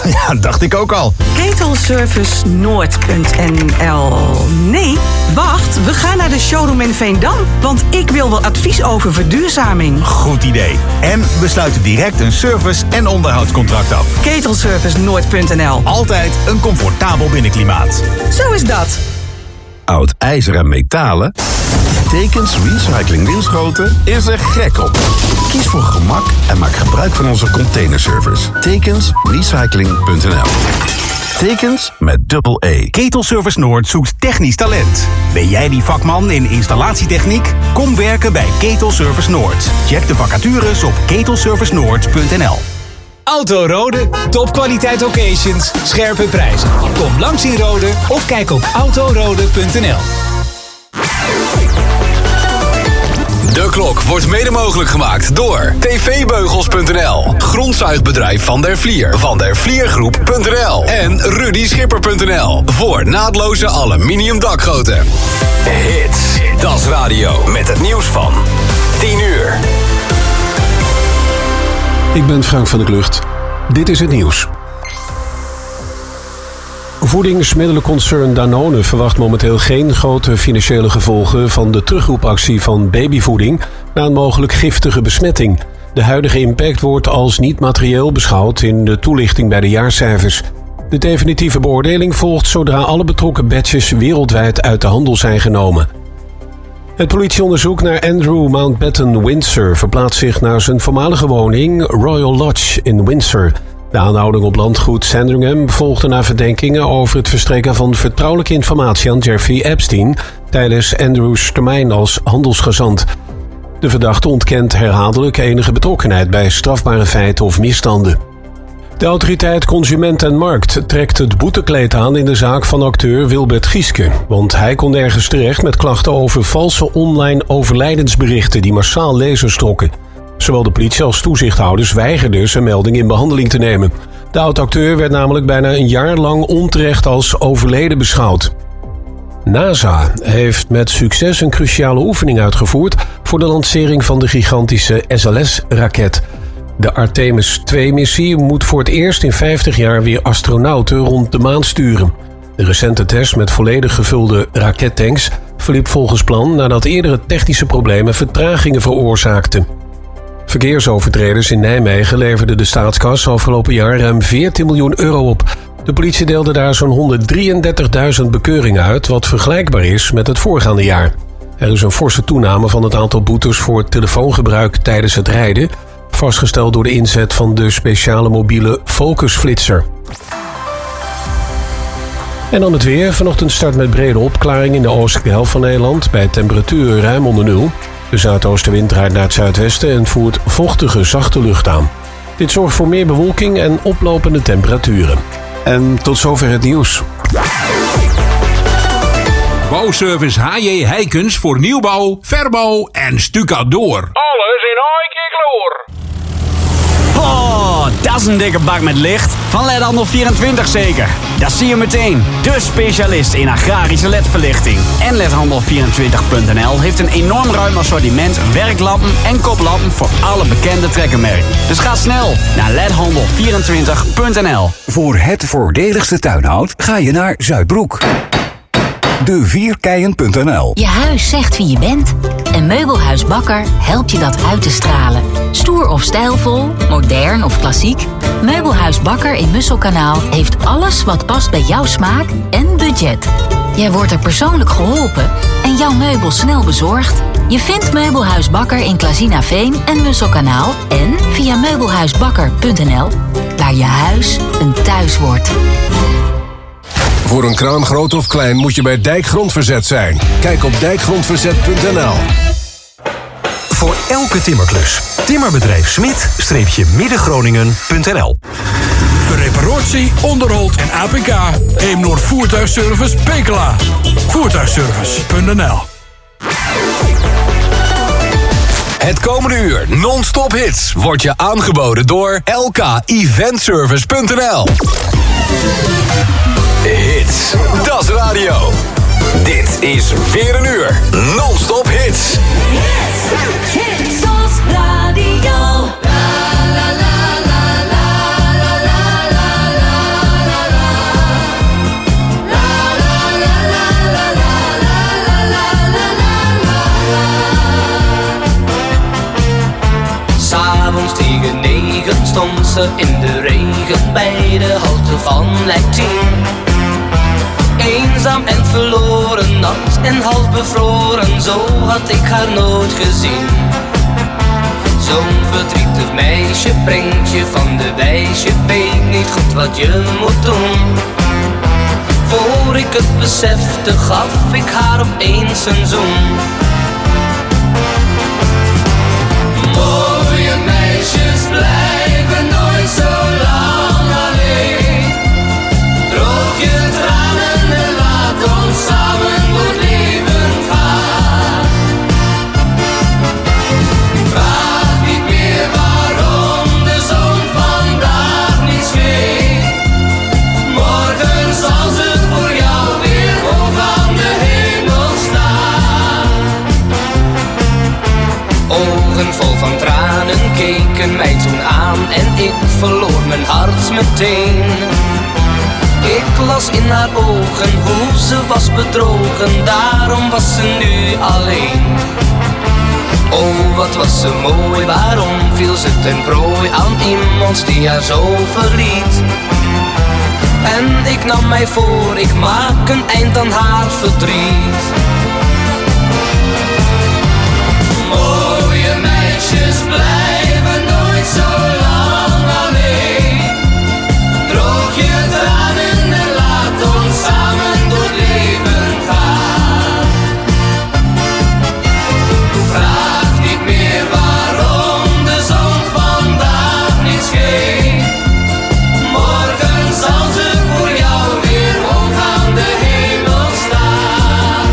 Ja, dacht ik ook al. Ketelservicenoord.nl. Nee, wacht, we gaan naar de showroom in Veendam. Want ik wil wel advies over verduurzaming. Goed idee. En we sluiten direct een service- en onderhoudscontract af. Ketelservicenoord.nl. Altijd een comfortabel binnenklimaat. Zo is dat. Oud ijzer en metalen? Tekens Recycling Winschoten is er gek op. Kies voor gemak en maak gebruik van onze containerservice. Tekensrecycling.nl. Tekens met dubbel E. Ketelservice Noord zoekt technisch talent. Ben jij die vakman in installatietechniek? Kom werken bij Ketelservice Noord. Check de vacatures op ketelservicenoord.nl. Autorode, topkwaliteit occasions, scherpe prijzen. Kom langs in Rode of kijk op autorode.nl. De klok wordt mede mogelijk gemaakt door tvbeugels.nl, grondzuigbedrijf Van der Vlier, vandervliergroep.nl en rudyschipper.nl voor naadloze aluminium dakgoten. Hits, Das Radio met het nieuws van 10 uur. Ik ben Frank van der Klucht. Dit is het nieuws. Voedingsmiddelenconcern Danone verwacht momenteel geen grote financiële gevolgen van de terugroepactie van babyvoeding na een mogelijk giftige besmetting. De huidige impact wordt als niet materieel beschouwd in de toelichting bij de jaarcijfers. De definitieve beoordeling volgt zodra alle betrokken batches wereldwijd uit de handel zijn genomen. Het politieonderzoek naar Andrew Mountbatten Windsor verplaatst zich naar zijn voormalige woning Royal Lodge in Windsor. De aanhouding op landgoed Sandringham volgde na verdenkingen over het verstrekken van vertrouwelijke informatie aan Jeffrey Epstein tijdens Andrews termijn als handelsgezant. De verdachte ontkent herhaaldelijk enige betrokkenheid bij strafbare feiten of misstanden. De autoriteit Consument en Markt trekt het boetekleed aan in de zaak van acteur Wilbert Gieske, want hij kon ergens terecht met klachten over valse online overlijdensberichten die massaal lezers trokken. Zowel de politie als toezichthouders weigerden zijn melding in behandeling te nemen. De oud-acteur werd namelijk bijna een jaar lang onterecht als overleden beschouwd. NASA heeft met succes een cruciale oefening uitgevoerd voor de lancering van de gigantische SLS-raket. De Artemis 2-missie moet voor het eerst in 50 jaar weer astronauten rond de maan sturen. De recente test met volledig gevulde rakettanks verliep volgens plan nadat eerdere technische problemen vertragingen veroorzaakten. Verkeersovertreders in Nijmegen leverden de staatskas afgelopen jaar ruim 14 miljoen euro op. De politie deelde daar zo'n 133.000 bekeuringen uit, wat vergelijkbaar is met het voorgaande jaar. Er is een forse toename van het aantal boetes voor telefoongebruik tijdens het rijden, vastgesteld door de inzet van de speciale mobiele focusflitser. En dan het weer. Vanochtend start met brede opklaring in de oostelijke helft van Nederland bij temperatuur ruim onder nul. De zuidoostenwind draait naar het zuidwesten en voert vochtige, zachte lucht aan. Dit zorgt voor meer bewolking en oplopende temperaturen. En tot zover het nieuws. Bouwservice H.J. Heijkens voor nieuwbouw, verbouw en stucadoor. Alles in één keer kloor. Oh, dat is een dikke bak met licht. Van LED-handel 24 zeker. Dat zie je meteen. De specialist in agrarische LED-verlichting. En LED-handel24.nl heeft een enorm ruim assortiment werklampen en koplampen voor alle bekende trekkermerken. Dus ga snel naar LED-handel24.nl. Voor het voordeligste tuinhout ga je naar Zuidbroek. De4keien.nl. Je huis zegt wie je bent. En Meubelhuis Bakker helpt je dat uit te stralen. Stoer of stijlvol, modern of klassiek. Meubelhuis Bakker in Musselkanaal heeft alles wat past bij jouw smaak en budget. Jij wordt er persoonlijk geholpen en jouw meubel snel bezorgd. Je vindt Meubelhuis Bakker in Klazinaveen en Musselkanaal en via meubelhuisbakker.nl, waar je huis een thuis wordt. Voor een kraan groot of klein moet je bij Dijkgrondverzet zijn. Kijk op dijkgrondverzet.nl. Voor elke timmerklus. Timmerbedrijf Smit-Middengroningen.nl. Voor reparatie, onderhoud en APK. Eemnoord Voertuigservice Pekela. Voertuigservice.nl. Het komende uur non-stop hits wordt je aangeboden door lkeventservice.nl. Hits, Das Radio. Dit is weer een uur non-stop hits. Hits, Das Radio. La la la la la la la la morgen in de regen bij de halte van lijn 10. Eenzaam en verloren, nat en half bevroren, zo had ik haar nooit gezien. Zo'n verdrietig meisje brengt je van de wijs, je weet niet goed wat je moet doen. Voor ik het besefte gaf ik haar opeens een zoen. Mooie meisjes blijven nooit zo lang alleen. Droog je tranen en laat ons samen door het leven gaan. Vraag niet meer waarom de zon vandaag niet scheen. Morgen zal ze voor jou weer hoog aan de hemel staan. Ogen vol van tranen keken mij toen aan en ik verloor mijn hart meteen. Ik las in haar ogen hoe ze was bedrogen, daarom was ze nu alleen. Oh, wat was ze mooi, waarom viel ze ten prooi aan iemand die haar zo verliet. En ik nam mij voor, ik maak een eind aan haar verdriet. Mooie meisjes blijven nooit zo lang alleen. Droog je tranen en laat ons samen door het leven gaan. Vraag niet meer waarom de zon vandaag niet scheen. Morgen zal ze voor jou weer hoog aan de hemel staan.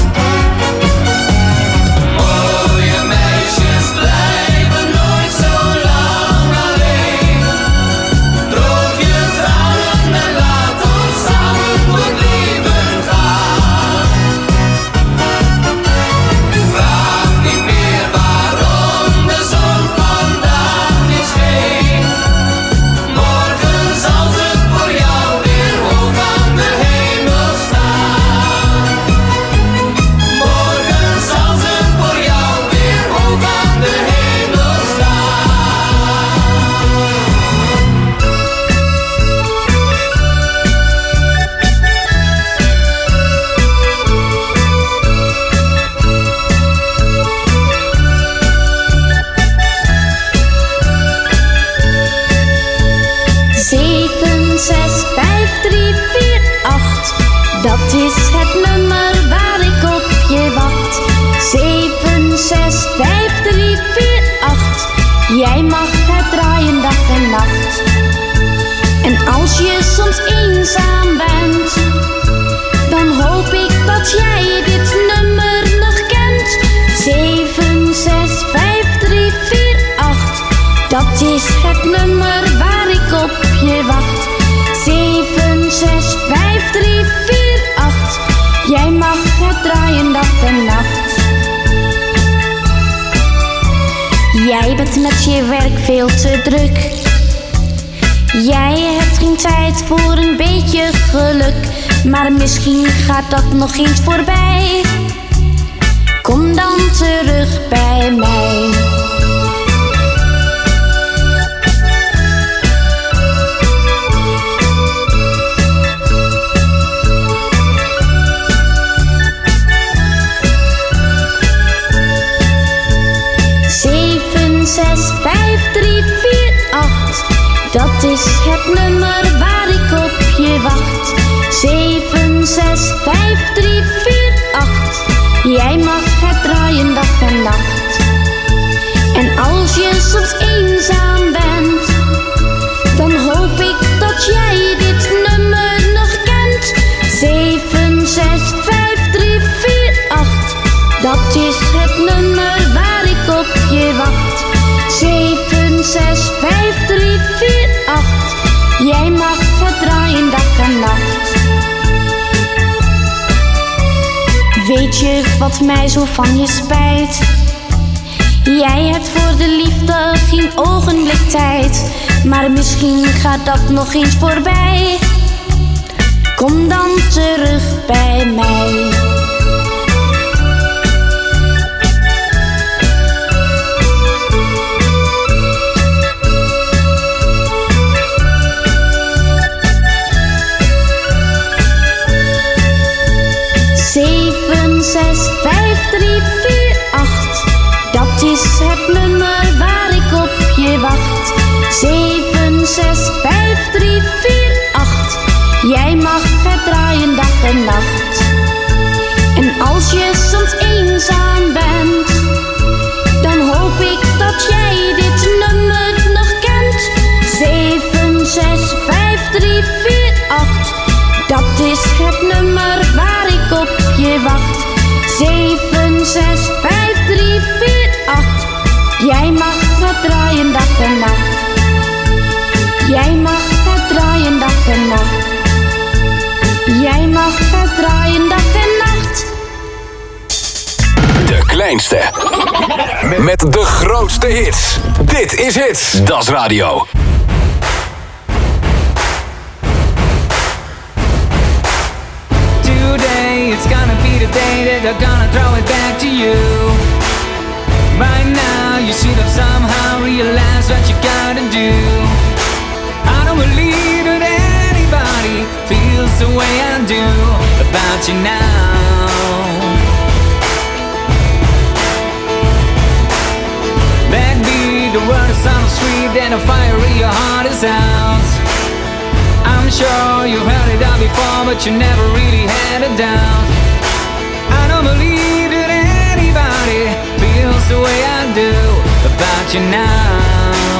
Mooie meisjes blijven nooit zo lang alleen. Droog je tranen en laat ons samen door het leven gaan. Vraag niet meer waarom de zon vandaag niet scheen. Morgen zal ze voor jou weer hoog aan de hemel staan. Morgen zal ze voor jou weer hoog aan de hemel staan. Zeven, 6, 5, 3, 4, 8. Dat is het nummer waar ik op je wacht. 7, 6, 5, 3, 4, 8. Jij mag het draaien dag en nacht. En als je soms eenzaam bent, dan hoop ik dat jij dit nummer nog kent. 7, 6, 5, 3, 4, 8. Dat is het nummer waar ik op je wacht. 7, 6, 5, 3, 4, 8. Jij mag het draaien dag en nacht. Jij bent met je werk veel te druk. Jij hebt geen tijd voor een beetje geluk. Maar misschien gaat dat nog eens voorbij. Kom dan terug bij mij. Dat is het nummer waar ik op je wacht. 7, 6, 5, 3, 4, 8. Jij mag het draaien dag en nacht. En als je soms eenzaam bent, dan hoop ik dat jij dit nummer nog kent. 7, 6, 5, 3, 4, 8. Dat is het nummer waar ik op je wacht. 7, 6, 5, 3, 4, 8. Jij mag het draaien dag en nacht. Weet je wat mij zo van je spijt? Jij hebt voor de liefde geen ogenblik tijd. Maar misschien gaat dat nog eens voorbij. Kom dan terug bij mij. 7348. Dat is het nummer waar ik op je wacht. 765348. Jij mag het draaien dag en nacht. Jij mag het draaien dag en nacht. Jij mag het draaien dag en nacht. De kleinste. Met de grootste hits. Dit is Hits. Das Radio. Today it's gonna be the day that they're gonna throw it back to you. Right now you should have somehow realized what you gotta do. I don't believe that anybody feels the way I do about you now. Backbeat, the word is on the street, and the fire in your heart is out. I'm sure you've heard it all before, but you never really had a doubt. I don't believe that anybody feels the way I do about you now.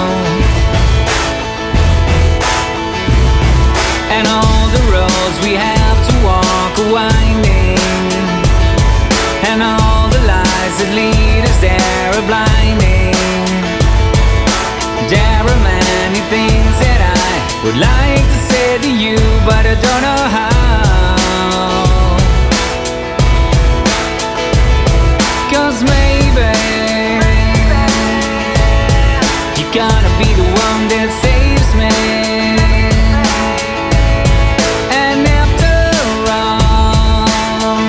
And all the roads we have to walk are winding, and all the lies that lead us there are blinding. There are many things that I would like to say to you, but I don't know how. 'Cause maybe you're gonna be the one that saves me. And after all,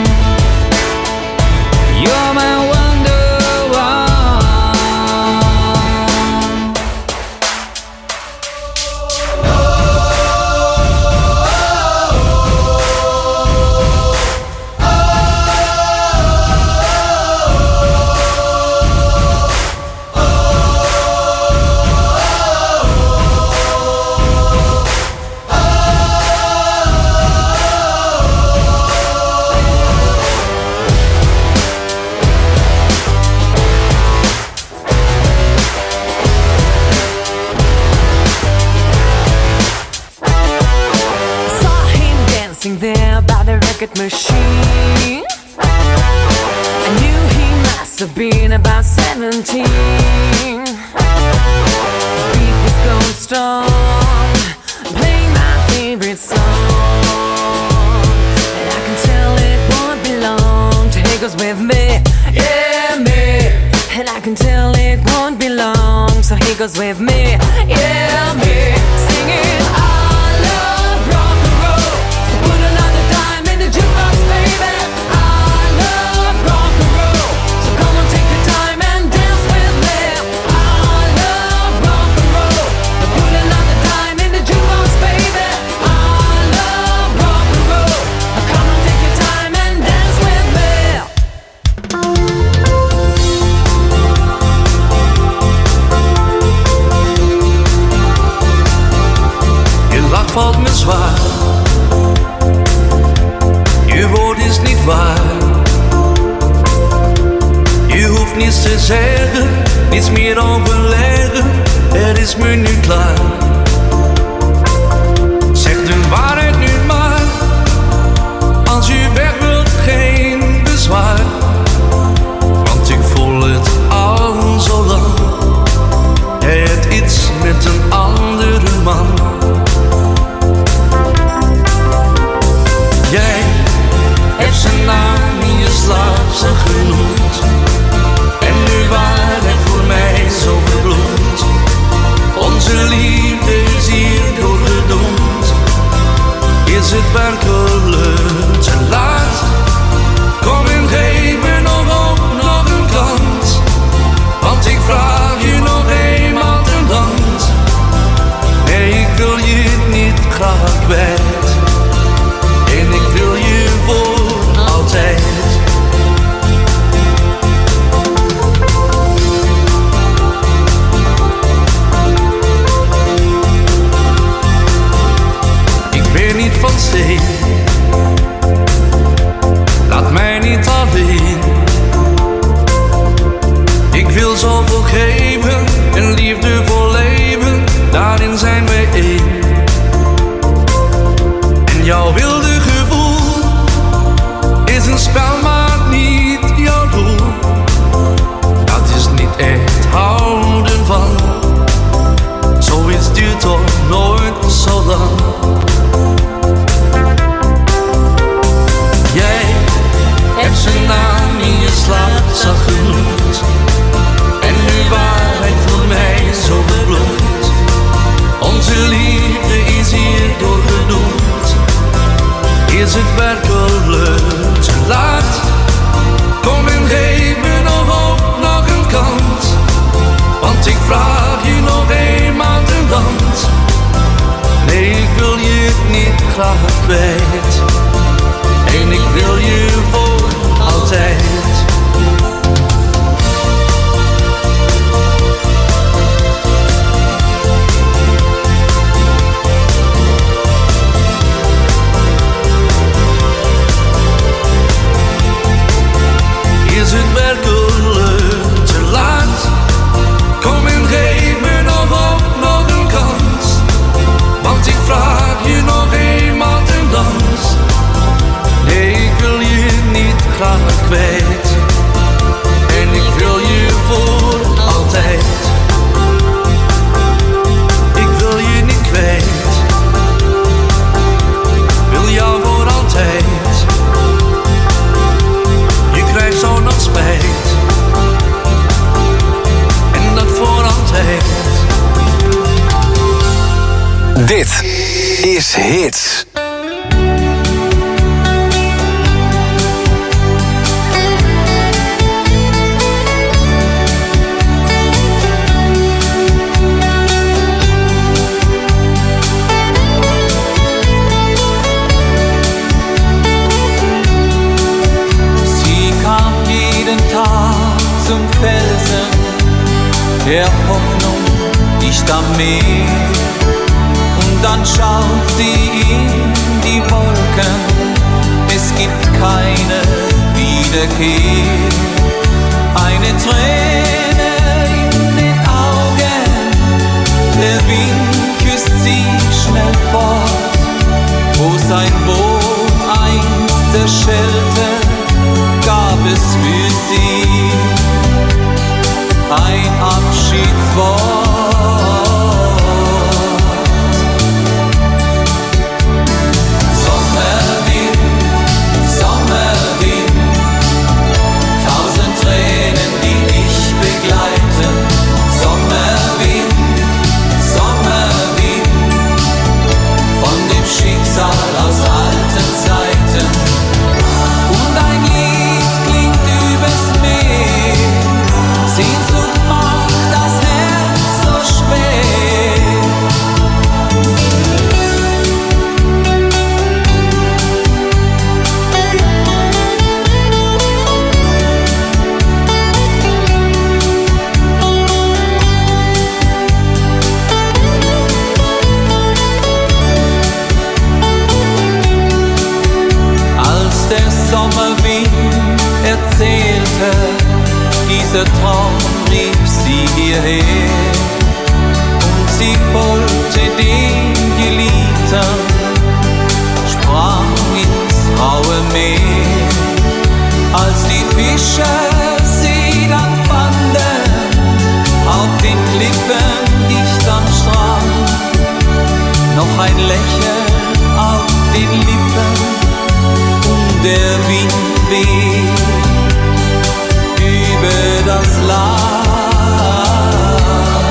you're my wonderwall. There by the record machine, I knew he must have been about 17. The beat was going strong, playing my favorite song, and I can tell it won't be long till he goes with me, yeah me. And I can tell it won't be long, so he goes with me, yeah me. Singing I love rock and roll. Put another dime in the jukebox, baby. I love rock and roll. So come on, take your time and dance with me. I love rock and roll. Put another dime in the jukebox, baby. I love rock and roll. Come on, take your time and dance with me. Je lach valt me zwaar. Je woord is niet waar. Je hoeft niets te zeggen, niets meer overleggen. Het is me nu klaar. Zeg de waarheid nu maar. Als je weg wilt, geen bezwaar. Want ik voel het al zo lang. Jij hebt iets met een andere man. Jij hebt zijn naam in je slaap zo genoemd. En nu waarheid voor mij zo verbloemd. Onze liefde is hier doorgedoemd. Is het werkelijk te laat? Kom en geef me nog een kans. Want ik vraag je nog eenmaal ten land. Nee, ik wil je niet graag kwijt. En ik wil je voor altijd. Ik ben niet van steen. Laat mij niet alleen. Ik wil zoveel geven en liefde voor leven. Daarin zijn wij één. jouw wilde gevoel is een spel, maar niet jouw doel. Dat is niet echt houden van. Zoiets duurt toch nooit zo lang. Jij hebt zijn naam in je slaapzak genoemd. En nu waarheid voor mij zo verbloemd. Onze liefde is hier doorgedoemd. Is het werkelijk te laat? Kom en geef me nog op, nog een kans. Want ik vraag je nog eenmaal ten dans. Nee, ik wil je niet graag kwijt. En ik wil je voor altijd. Is het werkelijk te laat? Kom en geef me nog op, nog een kans. Want ik vraag je nog eenmaal ten dans. Nee, ik wil je niet graag kwijt. En ik wil je voor altijd. Ik wil je niet kwijt. Wil jou voor altijd. Je krijgt zo nog spijt. En dat voor altijd. Dit is Hits. Zum Felsen der Hoffnung dicht am Meer. Und dann schaut sie in die Wolken, es gibt keine Wiederkehr. Eine Träne in den Augen, der Wind küsst sie schnell fort. Wo sein Boot einst zerschellte, gab es für sie ein Abschiedswort. Sommerwind, Sommerwind, tausend Tränen, die dich begleiten. Sommerwind, Sommerwind, von dem Schicksal aus alten Zeiten. Und ein Lied klingt übers Meer, Sehnsucht macht das Herz so schwer. Als der Sommerwind erzählte, dieser Traum rief sie hierher und sie folgte dem Geliebten, sprang ins raue Meer. Als die Fischer sie dann fanden, auf den Klippen dicht am Strand, noch ein Lächeln auf den Lippen und der Wind weht über das Land.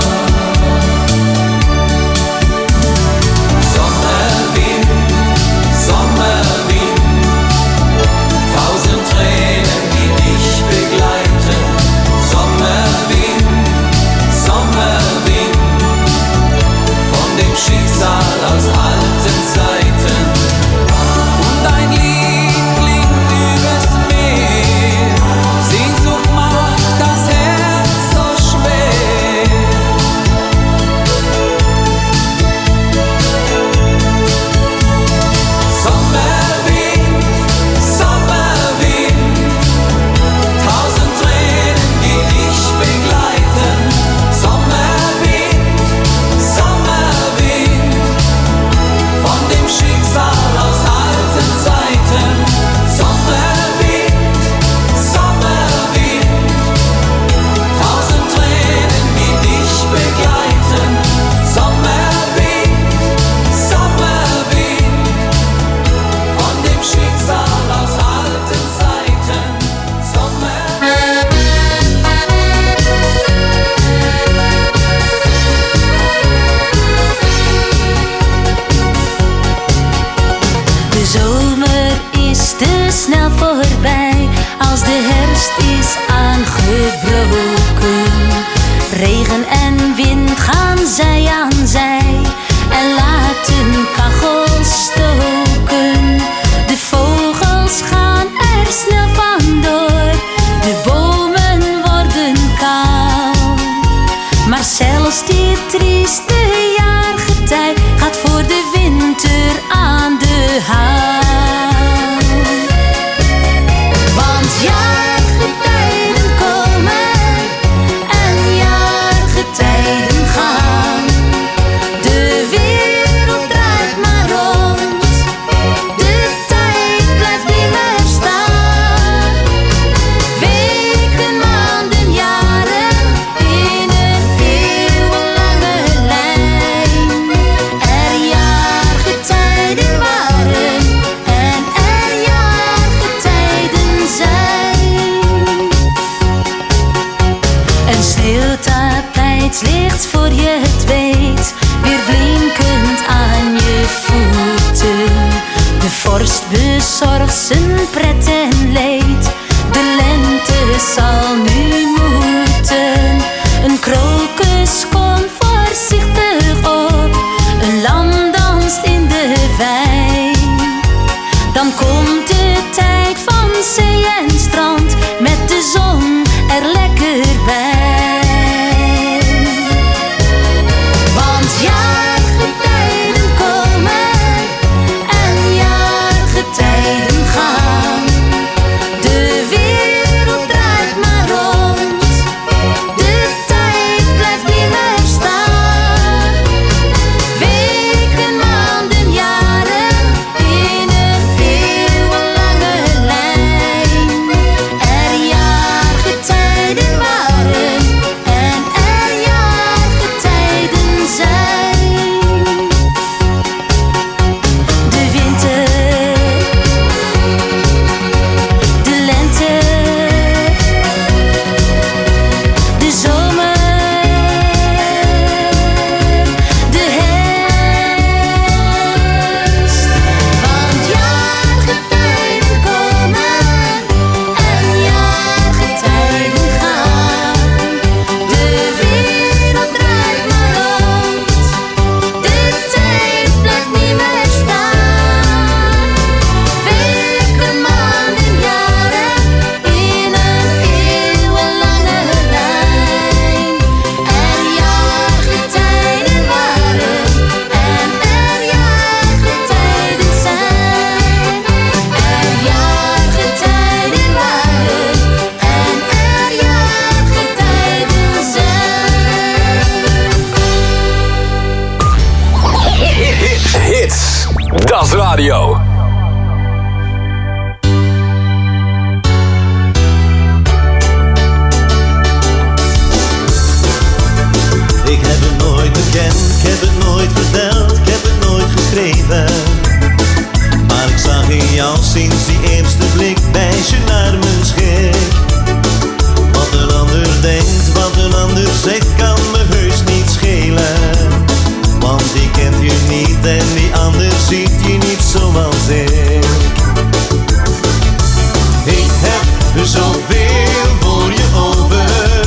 Sommerwind, Sommerwind, tausend Tränen, die dich begleiten. Sommerwind, Sommerwind, von dem Schicksal aus alten Zeiten. pret en leed. De lente zal nu moeten. Een krokus komt voorzichtig op. Een lam danst in de wei. Dan komt de tijd van zee en strand. Met de zon er lekker bij. Want jaargetijden komen en jaargetijden gaan. De wereld draait maar rond. De tijd blijft niet meer staan. Weken, maanden, jaren in een eeuwenlange lijn. Er jaargetijden waren en er jaargetijden zijn. De winter, de lente, de zomer, de herfst. Want jaargetijden komen en jaargetijden gaan. De wereld draait maar rond. De tijd blijft niet meer staan. Weken, maanden, jaren in een eeuwenlange lijn. Er jaargetijden waren en er jaargetijden zijn. Er jaargetijden waren en er jaargetijden zijn. Hits, Das Radio. Ik heb het nooit bekend, ik heb het nooit verteld, ik heb het nooit geschreven. Maar ik zag in jou sinds die eerste blik, meisje naar mijn schrik. Wat een ander denkt, wat een ander zegt, kan me heus niet schelen. Want ik ken je niet en die ander ziet je niet zoals ik. Ik heb zoveel voor je over.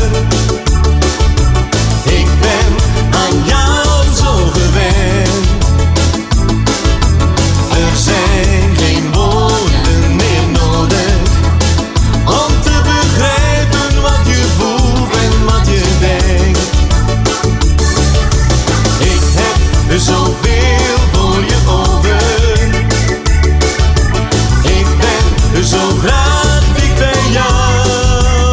Ik ben aan jou zo gewend. Er zijn geen woorden meer nodig om te begrijpen wat je voelt en wat je denkt. Ik heb zoveel voor je over. Ik ben zo graag dicht bij jou.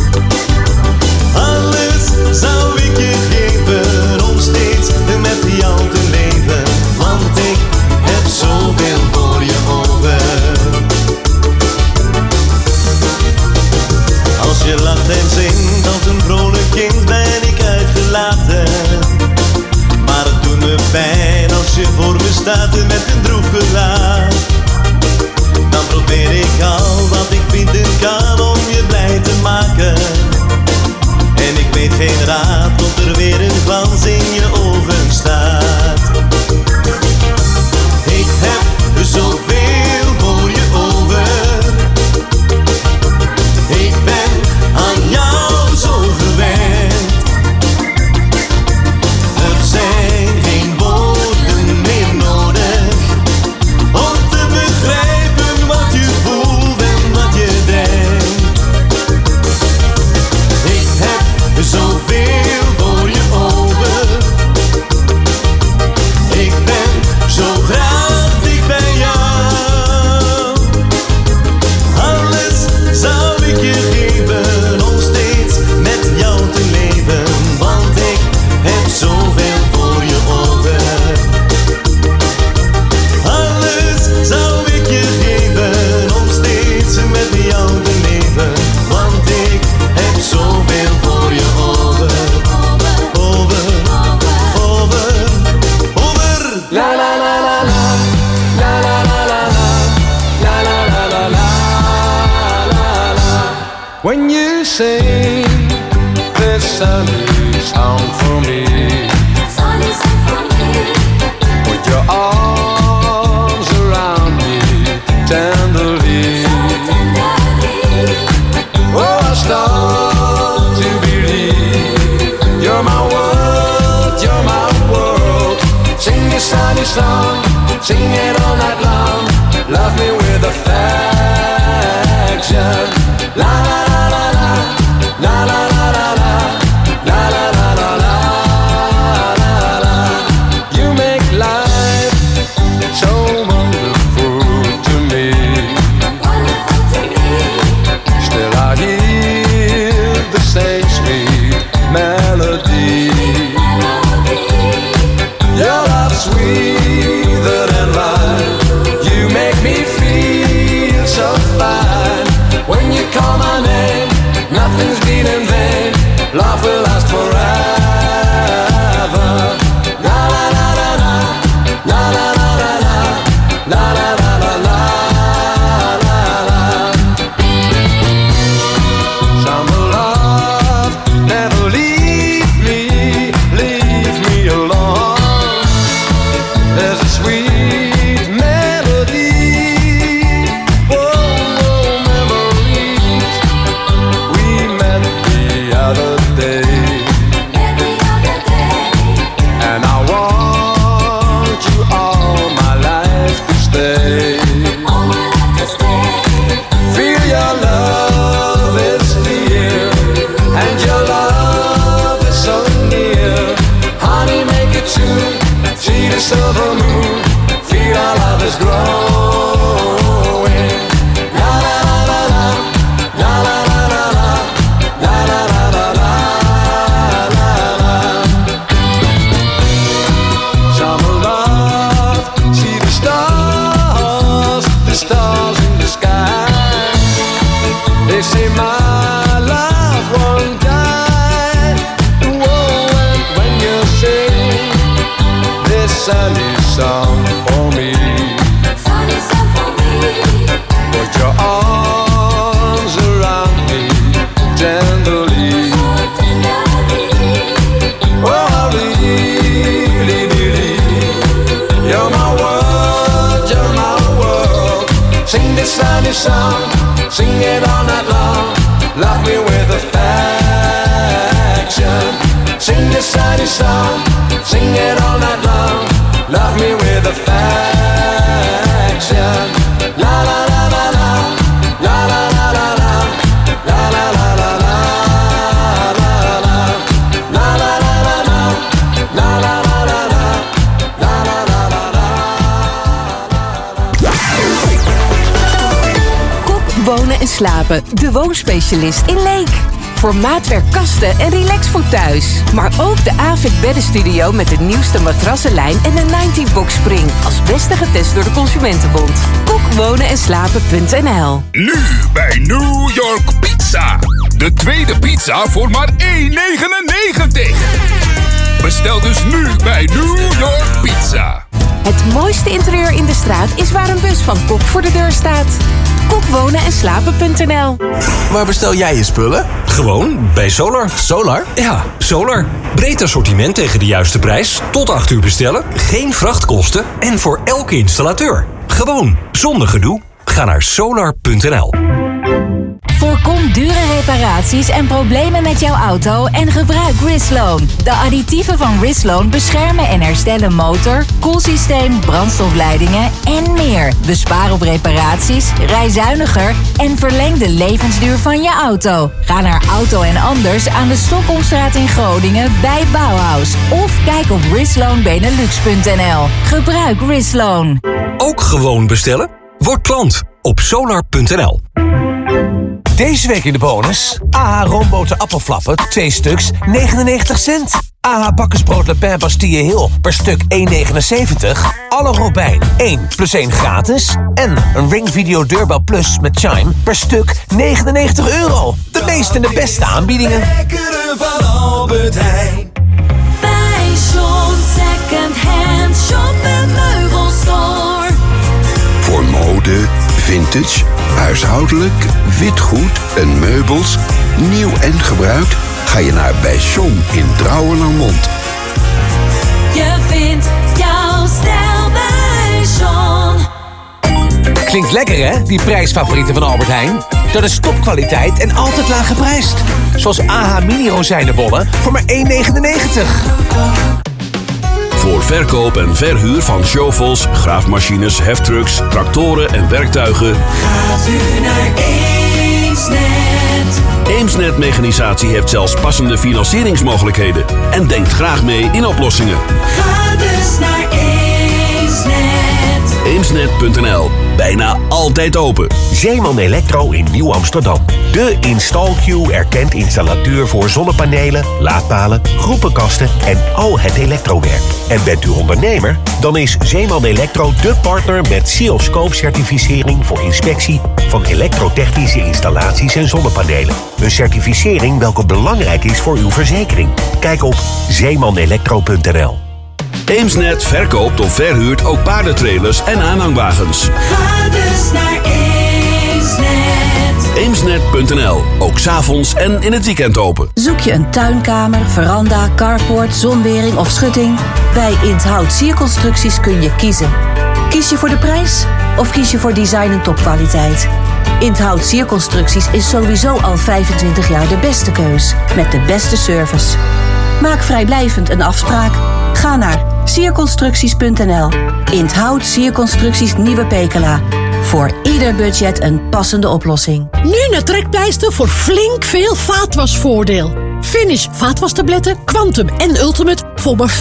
Alles zou ik je geven om steeds met jou te leven. Want ik heb zoveel voor je over. Als je lacht en zingt als een vrolijk kind ben ik uitgelaten. Maar het doet me pijn als je voor me staat met een droef gelaat. Dan probeer ik al wat ik vinden kan om je blij te maken. En ik weet geen raad tot er weer een glans in je ogen staat. Ik heb zoveel voor je over. Ik ben aan jou zo gewend. Er zijn geen woorden meer nodig om te begrijpen wat je voelt en wat je denkt. Ik heb zoveel voor je over. Ik ben zo graag dicht bij jou. Alles zou ik je geven om steeds met jou te leven. Want ik heb zoveel voor je over. Alles zou ik je geven om steeds met jou te leven. Want ik heb zoveel voor je over. Over, over, over. La la la la la. La la la la la. La la la la la. La la. When you sing this sunny song for me, put your arms around me tenderly. night long. Love me with affection. La la la la la, la la la la la, la la la la la, la la. You make life so wonderful to me. Still I hear the same sweet melody. Your love's sweeter than life. You make me feel so fine. When you call my name, nothing's been in vain. Love will last forever. La la la la la, la la la la la, la la la la la, la la. Summer love, never leave me alone. There's a sweet melody. Memories. We met the other day. And I want you all my life to stay. Feel your love is here, and your love is so near. Honey, make it soon. See the silver moon. Feel our love is growing. La la la la la, la la la la la, la la la la la, la la. Summer love, see the stars in the sky. They say my love won't die. Whoa, and when you sing this sunny song for me, put your arms around me tenderly. Oh, I really believe you're my world, you're my world. Sing this sunny song, sing it all night long. Love me with affection. Sing this sunny song, sing it all night long. Love me with affection. La la la la la, la la la la la, la la la la la, la la. La la la la la, la la la la la, la la la la la. Kop, wonen en slapen. De woonspecialist in Leek. Voor maatwerk, kasten en relax voor thuis. Maar ook de Avik Beddenstudio met de nieuwste matrassenlijn en de 90-box Spring. Als beste getest door de Consumentenbond. Kokwonen-en-slapen.nl. Nu bij New York Pizza. De tweede pizza voor maar €1,99. Bestel dus nu bij New York Pizza. Het mooiste interieur in de straat is waar een bus van Kok voor de deur staat. Kokwonen-en-slapen.nl. Waar bestel jij je spullen? Gewoon bij Solar. Solar? Ja, Solar. Breed assortiment tegen de juiste prijs. Tot 8 uur bestellen. Geen vrachtkosten. En voor elke installateur. Gewoon, zonder gedoe. Ga naar solar.nl. Voorkom dure reparaties en problemen met jouw auto en gebruik Risloan. De additieven van Risloan beschermen en herstellen motor, koelsysteem, brandstofleidingen en meer. Bespaar op reparaties, rij zuiniger en verleng de levensduur van je auto. Ga naar Auto en Anders aan de Stockholmstraat in Groningen bij Bauhaus. Of kijk op risloanbenelux.nl. Gebruik Risloan. Ook gewoon bestellen? Word klant op solar.nl. Deze week in de bonus. AH roomboter appelflappen, 2 stuks, 99 cent. AH bakkersbrood Le Pen Bastille Hill per stuk 1,79. Alle Robijn 1 plus 1 gratis. En een Ring Video Deurbel Plus met Chime per stuk €99. De meeste en de beste aanbiedingen. Lekkere van Albert Heijn. Bij John Second Hand Shop en Meubelstore. Voor mode, vintage, huishoudelijk, witgoed en meubels, nieuw en gebruikt, ga je naar bij John in Drouwen-Lármond. Je vindt jouw stijl bij John. Klinkt lekker hè, die prijsfavorieten van Albert Heijn? Dat is topkwaliteit en altijd laag geprijsd. Zoals AH mini rozijnenbollen voor maar €1,99. Voor verkoop en verhuur van shovels, graafmachines, heftrucks, tractoren en werktuigen. Gaat u naar Eemsnet. Eemsnet Mechanisatie heeft zelfs passende financieringsmogelijkheden en denkt graag mee in oplossingen. Ga dus naar Eemsnet. Eemsnet.nl. Bijna altijd open. Zeeman Electro in Nieuw-Amsterdam. De InstallQ erkend installateur voor zonnepanelen, laadpalen, groepenkasten en al het elektrowerk. En bent u ondernemer? Dan is Zeeman Electro de partner met CIOScope-certificering voor inspectie van elektrotechnische installaties en zonnepanelen. Een certificering welke belangrijk is voor uw verzekering. Kijk op zeemanelektro.nl. Eemsnet verkoopt of verhuurt ook paardentrailers en aanhangwagens. Ga dus naar Eemsnet. Eemsnet.nl, ook 's avonds en in het weekend open. Zoek je een tuinkamer, veranda, carport, zonwering of schutting? Bij Inthout Sierconstructies kun je kiezen. Kies je voor de prijs of kies je voor design en topkwaliteit? Inthout Sierconstructies is sowieso al 25 jaar de beste keus, met de beste service. Maak vrijblijvend een afspraak. Ga naar sierconstructies.nl. Inthout Sierconstructies Nieuwe Pekela. Voor ieder budget een passende oplossing. Nu naar Trekpleister voor flink veel vaatwasvoordeel. Finish vaatwastabletten, Quantum en Ultimate voor maar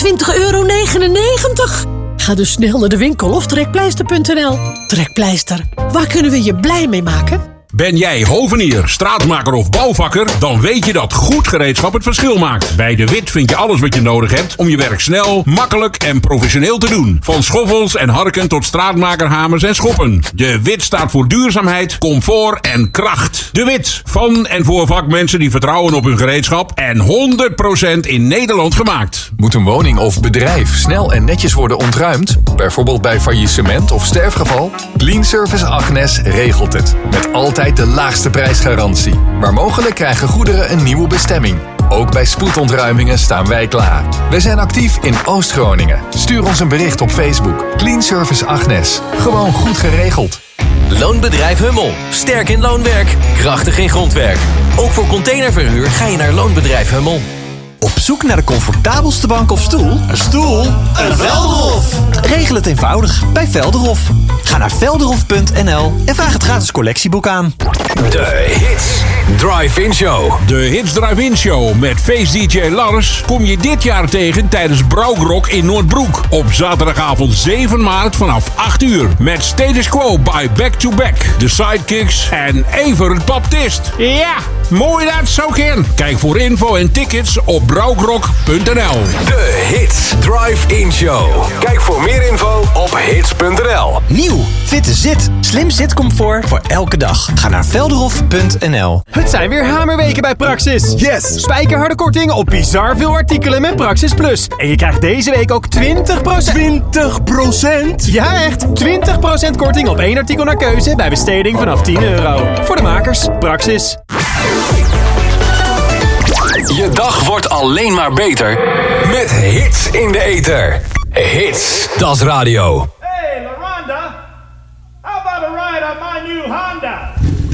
€25,99. Ga dus snel naar de winkel of trekpleister.nl. Trekpleister, waar kunnen we je blij mee maken? Ben jij hovenier, straatmaker of bouwvakker? Dan weet je dat goed gereedschap het verschil maakt. Bij De Wit vind je alles wat je nodig hebt om je werk snel, makkelijk en professioneel te doen. Van schoffels en harken tot straatmakerhamers en schoppen. De Wit staat voor duurzaamheid, comfort en kracht. De Wit, van en voor vakmensen die vertrouwen op hun gereedschap en 100% in Nederland gemaakt. Moet een woning of bedrijf snel en netjes worden ontruimd? Bijvoorbeeld bij faillissement of sterfgeval? Clean Service Agnes regelt het. Met altijd de laagste prijsgarantie. Waar mogelijk krijgen goederen een nieuwe bestemming. Ook bij spoedontruimingen staan wij klaar. Wij zijn actief in Oost-Groningen. Stuur ons een bericht op Facebook. Clean Service Agnes. Gewoon goed geregeld. Loonbedrijf Hummel. Sterk in loonwerk, krachtig in grondwerk. Ook voor containerverhuur ga je naar Loonbedrijf Hummel. Op zoek naar de comfortabelste bank of stoel? Een stoel? Een Velderhof! Regel het eenvoudig bij Velderhof. Ga naar velderhof.nl en vraag het gratis collectieboek aan. De Hits Drive-In Show. De Hits Drive-In Show met face-dj Lars kom je dit jaar tegen tijdens Brouwgrok in Noordbroek. Op zaterdagavond 7 maart vanaf 8 uur. Met Status Quo by Back to Back, The Sidekicks en Evert Baptist. Ja, mooi dat zo kan. Kijk voor info en tickets op brouwgrok.nl. De Hits Drive-In Show. Kijk voor meer info op hits.nl. Nieuw, fitte zit, slim zitcomfort voor elke dag. Ga naar velderhof.nl. Het zijn weer hamerweken bij Praxis. Yes! Spijkerharde korting op bizar veel artikelen met Praxis Plus. En je krijgt deze week ook 20%. 20%? Ja, echt. 20% korting op 1 artikel naar keuze bij besteding vanaf €10. Voor de makers, Praxis. Je dag wordt alleen maar beter met hits in de ether. Hits, dat is radio. Hey, LaRonda, how about a ride on my new Honda?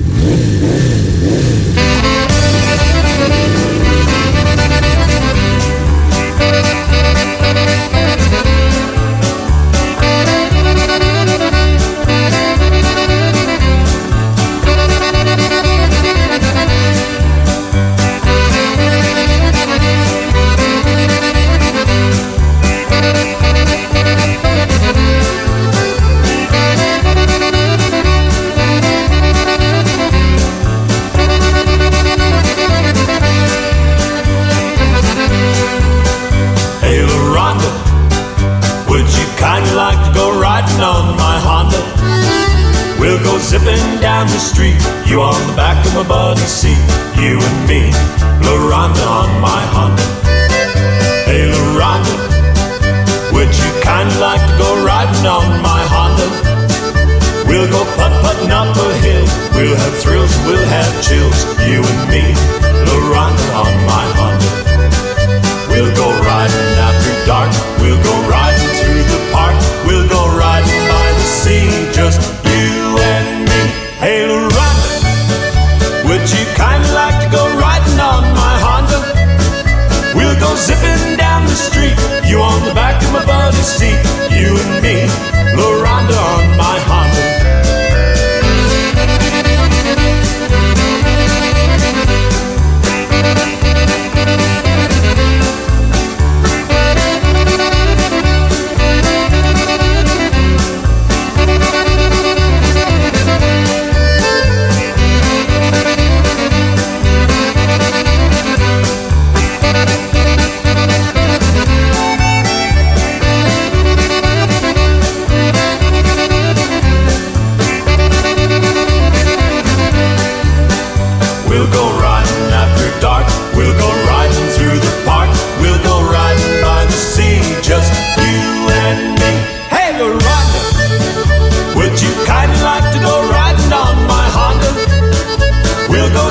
On my Honda, we'll go zipping down the street. You on the back of my buddy seat. You and me, LaRonda on my Honda. Hey LaRonda, would you kinda like to go riding on my Honda? We'll go putt-putting up a hill. We'll have thrills, we'll have chills. You and me, LaRonda on my Honda. We'll go riding after dark. We'll go riding through the park. We'll go riding by the sea, just you and me. Hey LaRonda, would you kinda like to go riding on my Honda? We'll go zipping down the street, you on the back of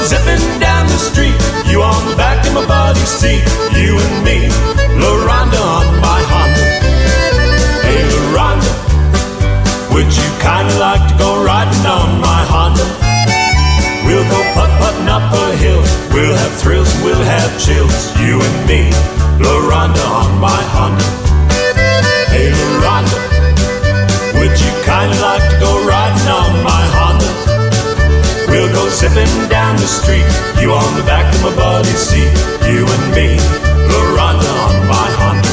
zipping down the street. You on the back of my body seat. You and me, LaRonda on my Honda. Hey LaRonda, would you kinda like to go riding on my Honda? We'll go putt-putting up a hill. We'll have thrills, we'll have chills. You and me, LaRonda on my Honda. Hey LaRonda, would you kinda like to go riding on my Honda? We'll go zipping down the street. You on the back of my body seat. You and me, LaRonda on my Honda.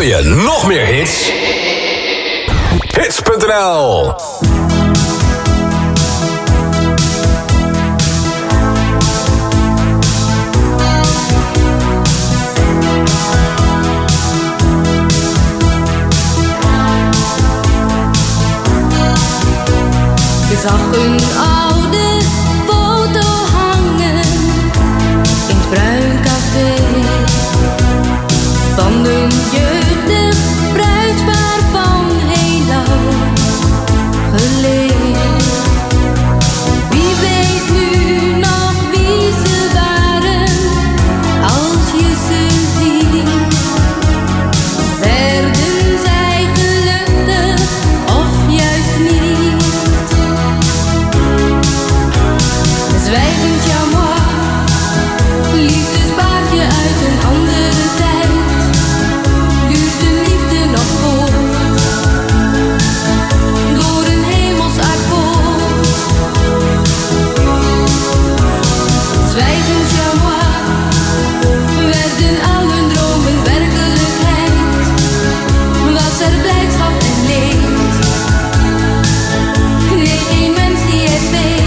je nog meer hits? Hits.nl. Ik zag een oude foto hangen in het Bruin Café van een jeugdig bruidspaar van heel lang geleden. Wie weet nu nog wie ze waren als je ze ziet? Werden zij gelukkig of juist niet? Zwijgend jammer, liefdespaardje uit een andere tijd. Duurt de liefde nog voort, door een hemels akkoord. Zwijgend jammer, werden al hun dromen werkelijkheid. Was er blijdschap en leed? Nee, geen mens die het weet.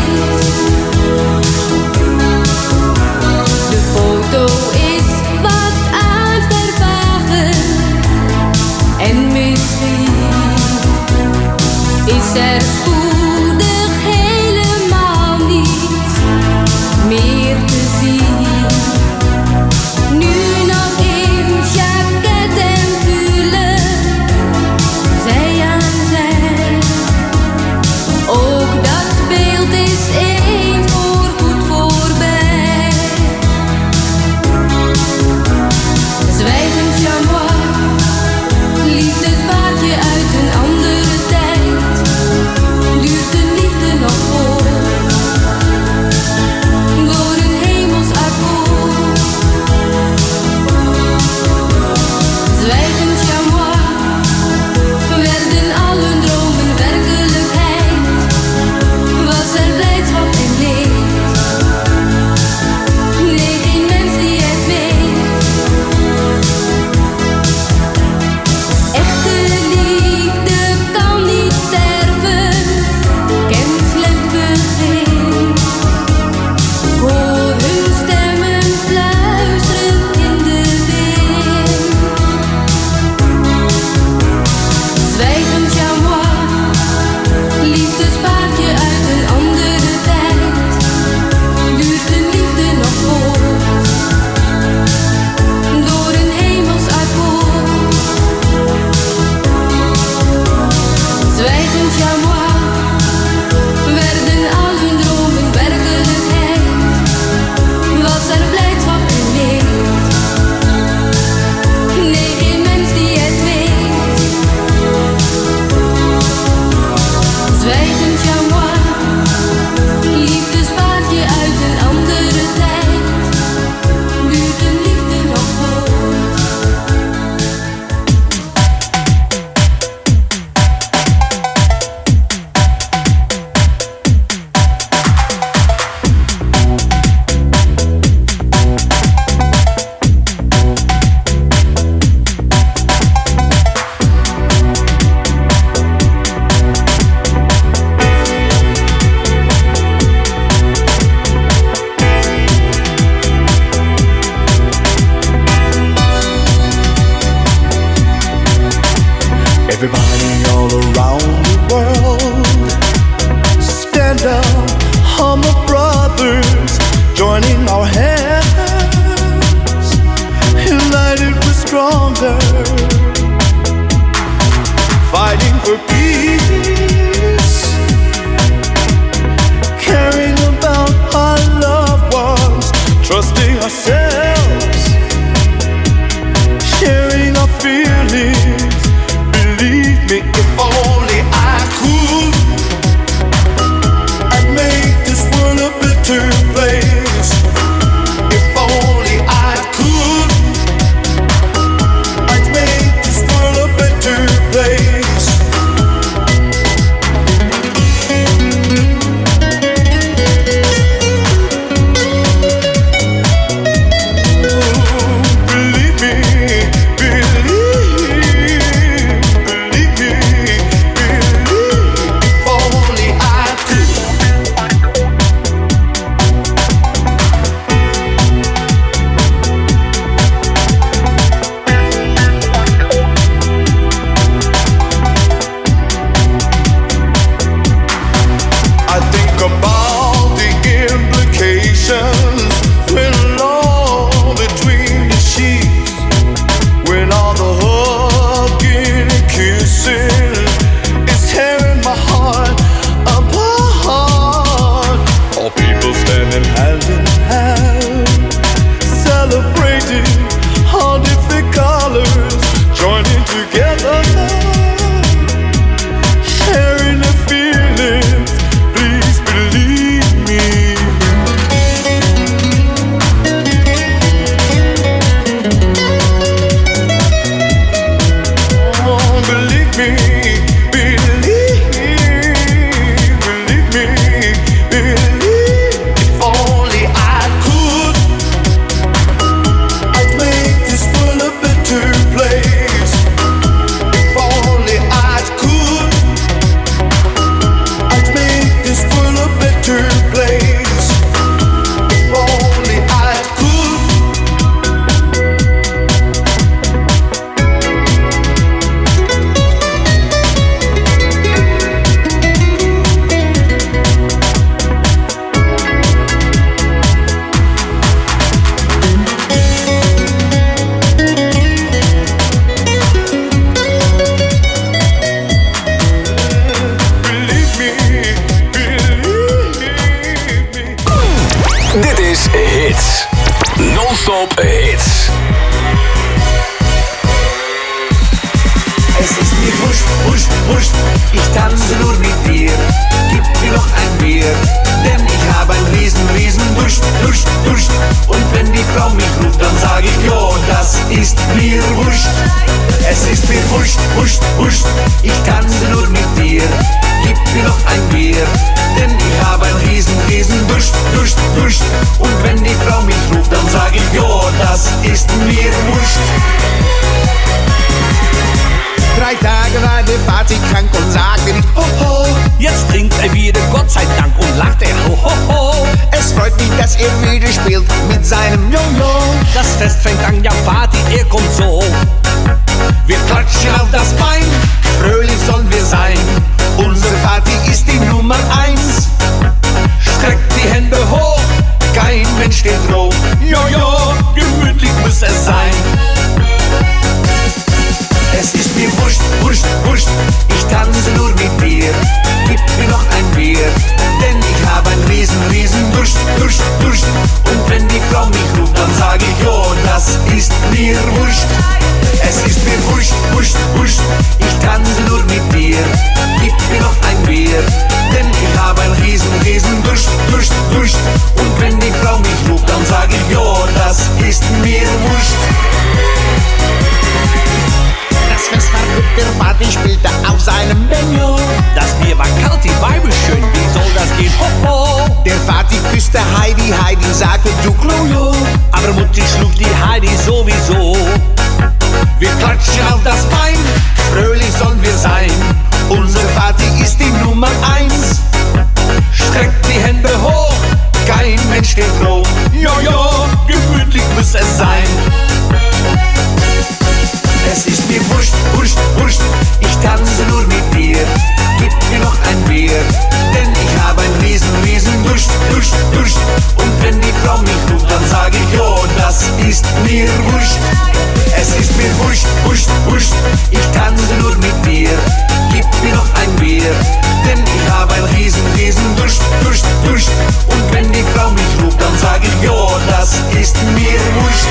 De foto is wat aan het vervagen en misschien is er spoedig helemaal niets meer te zien. Nu nog in jacket en pulle, zij aan zij. Ook dat beeld is eens voorgoed voorbij. Zwijgend jammer, liefdespaardje uit een andere tijd. Duurt de liefde nog voort, door een hemels akkoord. Zwijgend jammer, werden al hun dromen werkelijkheid. Was er blijdschap en leed? Nee, geen mens die het weet. Echte liefde kan niet sterven, kent slecht begin. Hoor hun stemmen fluisteren in de wind. Zwijgend jammer, liefdespaardje uit een andere tijd. Duurt de liefde nog voort, door een hemels akkoord. Zwijgend jammer, werden al hun dromen werkelijkheid. Was er blijdschap en leed? Nee, geen mens die het weet. Zwijgend jammer, liefdespaardje uit een andere tijd. Duurt de liefde nog voort. Everybody all around the world, stand up, humble brothers, joining our hands, united we're stronger, fighting for peace, caring about our loved ones, trusting ourselves, sharing our feelings. Believe me, empty. All different colors joining together, sharing the feelings. Please believe me. Oh, believe me, believe me. If only I could, I'd make this world a better place. If only I could, I'd make this world a better place. If only I could. Dit is Hits. Non-stop Hits. Es ist mir wurscht, wurscht, wurscht, ich tanze nur mit dir. Gib mir noch ein Bier, denn ich habe ein riesen Durst, Durst, Durst. Und wenn die Frau mich ruft, dann sag ich, jo, das ist mir wurscht. Es ist mir wurscht, wurscht, wurscht, ich tanze nur mit dir. Gib mir noch ein Bier, denn ich habe ein riesen Durst, Durst, Durst. Und wenn die Frau mich ruft, dann sag ich, jo, das ist mir wurscht. 3 Tage war der Vati krank und sagte nicht ho ho. Jetzt trinkt er wieder, Gott sei Dank, und lacht er ho ho ho. Es freut mich, dass er wieder spielt mit seinem Jojo. Das Fest fängt an, ja Vati, er kommt so. Wir klatschen auf das Bein, fröhlich sollen wir sein. Unser Vati ist die Nummer 1. Streckt die Hände hoch, kein Mensch steht drauf. Jojo, gemütlich muss es sein. Es ist mir wurscht, wurscht, wurscht, ich tanze nur mit dir. Gib mir noch ein Bier, denn ich habe ein riesen Durst, Durst, Durst. Und wenn die Frau mich ruft, dann sag ich, jo, das ist mir wurscht. Es ist mir wurscht, wurscht, wurscht, ich tanze nur mit dir. Gib mir noch ein Bier, denn ich habe ein riesen Durst, Durst, Durst. Und wenn die Frau mich ruft, dann sag ich, jo, das ist mir wurscht. Das Fest war gut, der Vati spielte auf seinem Benjo. Das Bier war kalt, die Weibe schön, wie soll das gehen? Ho ho! Der Vati küsste Heidi, Heidi sagte du Klojo. Aber Mutti schlug die Heidi sowieso. Wir klatschen auf das Bein, fröhlich sollen wir sein. Unser Vati ist die Nummer 1. Streckt die Hände hoch, kein Mensch steht drauf. Jojo, gemütlich muss es sein. Es ist mir wurscht, wurscht, wurscht, ich tanze nur mit dir. Gib mir noch ein Bier, denn ich habe ein riesen Durst, Durst, Durst. Und wenn die Frau mich ruft, dann sag ich, jo, das ist mir wurscht. Es ist mir wurscht, wurscht, wurscht, ich tanze nur mit dir. Gib mir noch ein Bier, denn ich habe ein riesen Durst, Durst, Durst. Und wenn die Frau mich ruft, dann sag ich, jo, das ist mir wurscht.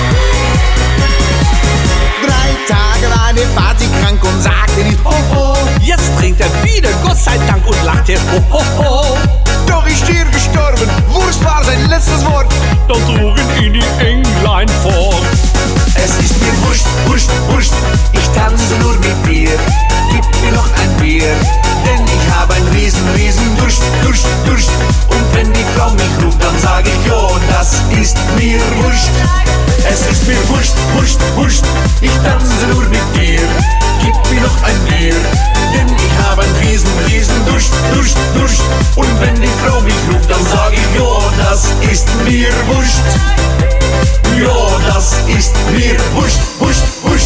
3 Tage war der Vati krank und sagte nicht ho ho. Jetzt trinkt er wieder, Gott sei Dank, und lacht er ho ho ho. Doch ist er gestorben, Wurst war sein letztes Wort. Dann trugen ihn die Englein fort. Es ist mir wurscht, wurscht, wurscht, ich tanze nur mit dir. Gib mir noch ein Bier, denn ich habe ein riesen Durst, Durst, Durst. Und wenn die Frau mich ruft, dann sag ich, jo, das ist mir wurscht. Es ist mir wurscht, wurscht, wurscht, ich tanze nur mit dir. Gib mir noch ein Bier, denn ich habe ein riesen Durst, Durst, Durst. Und wenn die Frau mich ruft, dann sag ich, jo, das ist mir wurscht. Jo, das ist mir wurscht, wurscht, wurscht.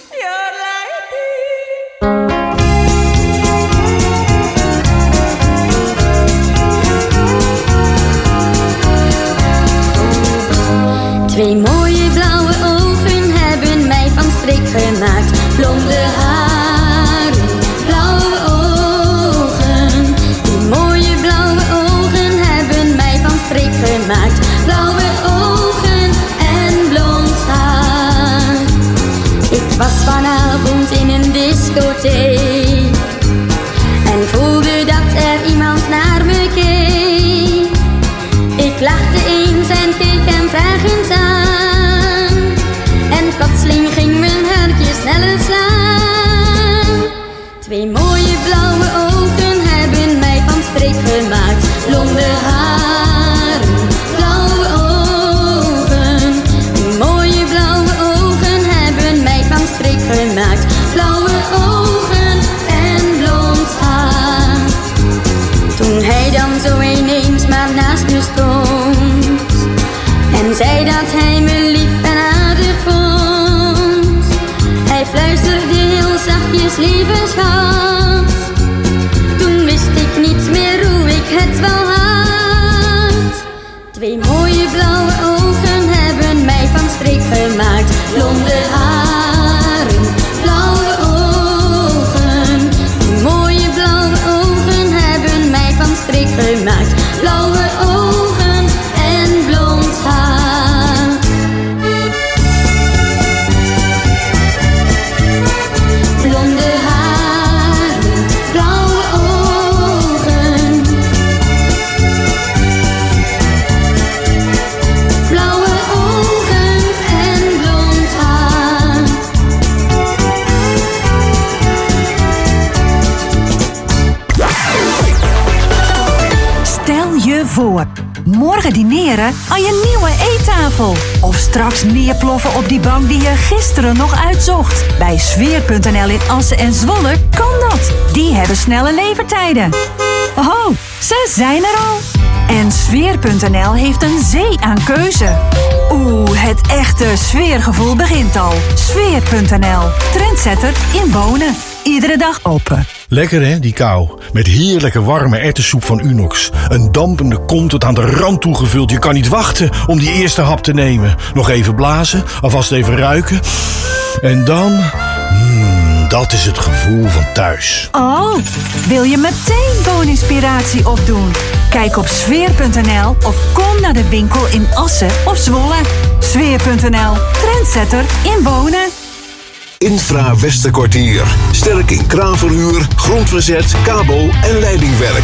Twee mooie blauwe ogen hebben mij van streek gemaakt. Blonde haren, blauwe ogen. Die mooie blauwe ogen hebben mij van streek gemaakt. Blauwe ogen en blond Ik was vanavond in een discotheek en voelde dat er iemand naar me keek. Ik lachte eens en keek hem vragend aan en plotseling ging mijn hartje sneller slaan. Twee mooie blauwe ogen hebben mij van streek gemaakt. Blonde haren, blauwe ogen. Die mooie blauwe ogen hebben mij van streek gemaakt. Blauwe ogen en blond haar. Toen hij dan zo ineens maar naast me stond en zei dat hij me lief en aardig vond. Hij fluisterde heel zachtjes, lieve schat. Toen wist ik niet meer hoe ik het wel had. Twee mooie blauwe ogen hebben mij van streek gemaakt. Blonde haren, blauwe ogen. Die mooie blauwe ogen hebben mij van streek gemaakt. Blauwe ogen en blond haar. Blonde haren, blauwe ogen. Blauwe ogen en blond haar. Stel je voor, morgen dineren aan je nieuwe eettafel. Of straks neerploffen op die bank die je gisteren nog uitzocht. Bij Sfeer.nl in Assen en Zwolle kan dat. Die hebben snelle levertijden. Oh, ze zijn er al. En Sfeer.nl heeft een zee aan keuze. Het echte sfeergevoel begint al. Sfeer.nl, trendsetter in wonen. Iedere dag open. Lekker hè, die kou. Met heerlijke warme erwtensoep van Unox. Een dampende kom tot aan de rand toegevuld. Je kan niet wachten om die eerste hap te nemen. Nog even blazen, alvast even ruiken. En dan... dat is het gevoel van thuis. Oh, wil je meteen booninspiratie opdoen? Kijk op sfeer.nl of kom naar de winkel in Assen of Zwolle. Sfeer.nl, trendsetter in wonen. Infra Westerkwartier. Sterk in kraanverhuur, grondverzet, kabel en leidingwerk.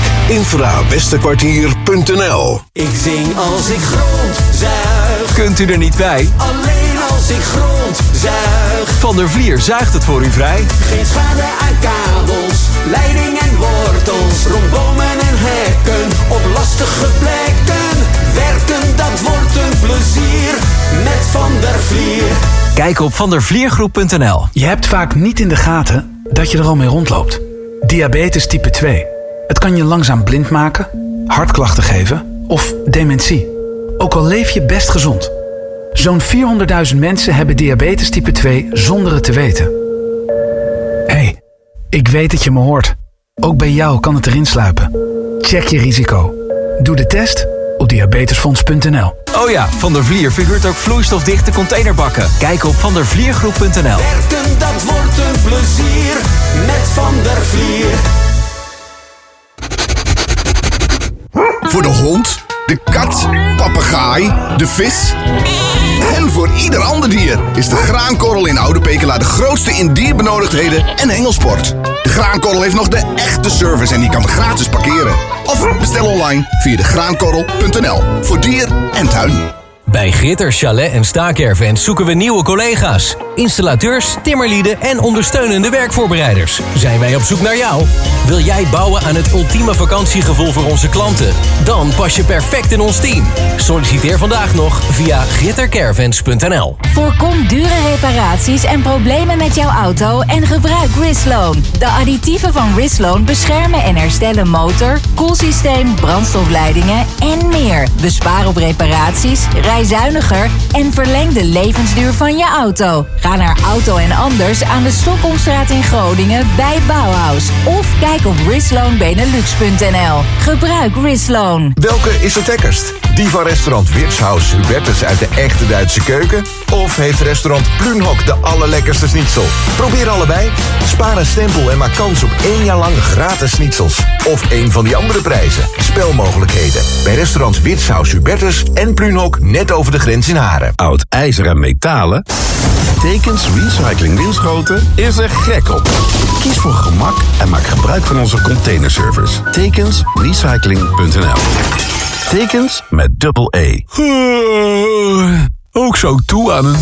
Infrawesterkwartier.nl. Ik zing als ik grondzuig. Kunt u er niet bij? Alleen als ik grondzuig. Van der Vlier zuigt het voor u vrij. Geen schade aan kabels, leiding en wortels. Rond bomen en hekken, op lastige plekken. Werken, dat wordt een plezier. Met Van der Vlier. Kijk op vandervliergroep.nl. Je hebt vaak niet in de gaten dat je er al mee rondloopt. Diabetes type 2. Het kan je langzaam blind maken, hartklachten geven of dementie. Ook al leef je best gezond. Zo'n 400.000 mensen hebben diabetes type 2 zonder het te weten. Hé, ik weet dat je me hoort. Ook bij jou kan het erin sluipen. Check je risico. Doe de test op diabetesfonds.nl. Oh ja, Van der Vlier verhuurt ook vloeistofdichte containerbakken. Kijk op vandervliergroep.nl. Werken, dat wordt een plezier. Met Van der Vlier. Voor de hond, de kat, papegaai, de vis... en voor ieder ander dier is de graankorrel in Oude Pekela de grootste in dierbenodigdheden en hengelsport. De graankorrel heeft nog de echte service en die kan gratis parkeren. Of bestel online via degraankorrel.nl voor dier en tuin. Bij Gritter, Chalet en Staakervens zoeken we nieuwe collega's. Installateurs, timmerlieden en ondersteunende werkvoorbereiders. Zijn wij op zoek naar jou? Wil jij bouwen aan het ultieme vakantiegevoel voor onze klanten? Dan pas je perfect in ons team. Solliciteer vandaag nog via grittercaravans.nl. Voorkom dure reparaties en problemen met jouw auto en gebruik Risloan. De additieven van Risloan beschermen en herstellen motor, koelsysteem, brandstofleidingen en meer. Bespaar op reparaties, rij zuiniger en verleng de levensduur van je auto. Ga naar Auto en Anders aan de Stockholmstraat in Groningen bij Bauhaus. Of kijk op risloanbenelux.nl. Gebruik Risloan. Welke is het lekkerst? Die van restaurant Wirtshaus Hubertus uit de echte Duitse keuken? Of heeft restaurant Plunhock de allerlekkerste schnitzel? Probeer allebei. Spaar een stempel en maak kans op 1 jaar lang gratis schnitzels. Of een van die andere prijzen. Spelmogelijkheden bij restaurants Wirtshaus Hubertus en Plunhock net over de grens in Haren. Oud ijzer en metalen Tekens Recycling Winschoten is er gek op. Kies voor gemak en maak gebruik van onze containerservice. Tekensrecycling.nl. Tekens met dubbel E. Ook zo toe aan een